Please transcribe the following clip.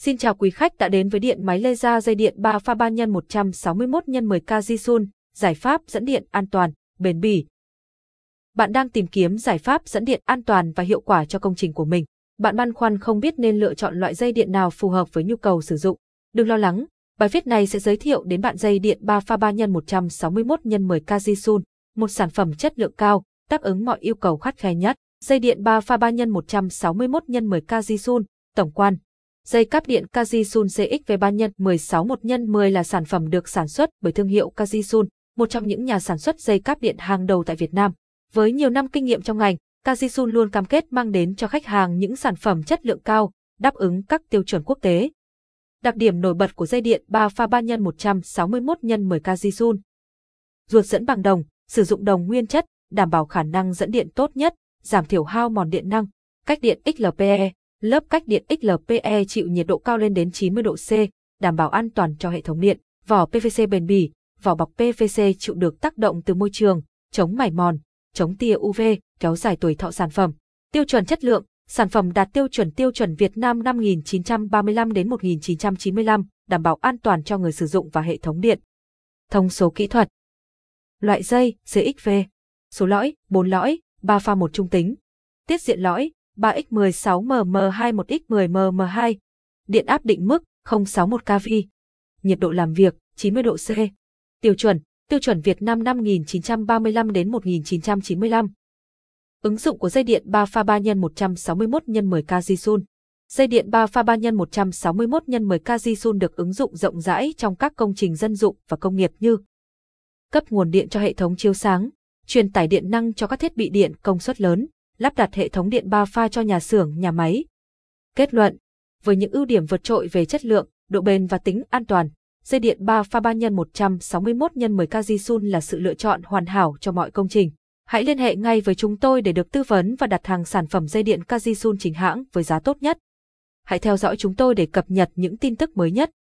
Xin chào quý khách đã đến với điện máy laser dây điện 3 pha 3x161x10 kg Sun, giải pháp dẫn điện an toàn, bền bỉ. Bạn đang tìm kiếm giải pháp dẫn điện an toàn và hiệu quả cho công trình của mình. Bạn băn khoăn không biết nên lựa chọn loại dây điện nào phù hợp với nhu cầu sử dụng. Đừng lo lắng, bài viết này sẽ giới thiệu đến bạn dây điện 3 pha 3x161x10 kg Sun, một sản phẩm chất lượng cao, đáp ứng mọi yêu cầu khắt khe nhất. Dây điện 3 pha 3x161x10 kg Sun, tổng quan. Dây cáp điện Kajisun CXV3x16-1x10 là sản phẩm được sản xuất bởi thương hiệu Kajisun, một trong những nhà sản xuất dây cáp điện hàng đầu tại Việt Nam. Với nhiều năm kinh nghiệm trong ngành, Kajisun luôn cam kết mang đến cho khách hàng những sản phẩm chất lượng cao, đáp ứng các tiêu chuẩn quốc tế. Đặc điểm nổi bật của dây điện 3 pha 3x161x10 Kajisun. Ruột dẫn bằng đồng, sử dụng đồng nguyên chất, đảm bảo khả năng dẫn điện tốt nhất, giảm thiểu hao mòn điện năng. Cách điện XLPE. Lớp cách điện XLPE chịu nhiệt độ cao lên đến 90 độ C, đảm bảo an toàn cho hệ thống điện. Vỏ PVC bền bỉ, vỏ bọc PVC chịu được tác động từ môi trường, chống mài mòn, chống tia UV, kéo dài tuổi thọ sản phẩm. Tiêu chuẩn chất lượng, sản phẩm đạt tiêu chuẩn Việt Nam năm 1935 đến 1995, đảm bảo an toàn cho người sử dụng và hệ thống điện. Thông số kỹ thuật. Loại dây CXV. Số lõi 4 lõi, 3 pha 1 trung tính. Tiết diện lõi 3x16mm2 1x10mm2. Điện áp định mức 061 kV. Nhiệt độ làm việc 90 độ C. Tiêu chuẩn Việt Nam năm 1935 đến 1995. Ứng dụng của dây điện 3 pha 3x161x10 kg Sun. Dây điện 3 pha 3x161x10 kg Sun được ứng dụng rộng rãi trong các công trình dân dụng và công nghiệp như cấp nguồn điện cho hệ thống chiếu sáng, truyền tải điện năng cho các thiết bị điện công suất lớn, lắp đặt hệ thống điện 3 pha cho nhà xưởng, nhà máy. Kết luận, với những ưu điểm vượt trội về chất lượng, độ bền và tính an toàn, dây điện 3 pha 3x161x10 kg Sun là sự lựa chọn hoàn hảo cho mọi công trình. Hãy liên hệ ngay với chúng tôi để được tư vấn và đặt hàng sản phẩm dây điện Kajisun chính hãng với giá tốt nhất. Hãy theo dõi chúng tôi để cập nhật những tin tức mới nhất.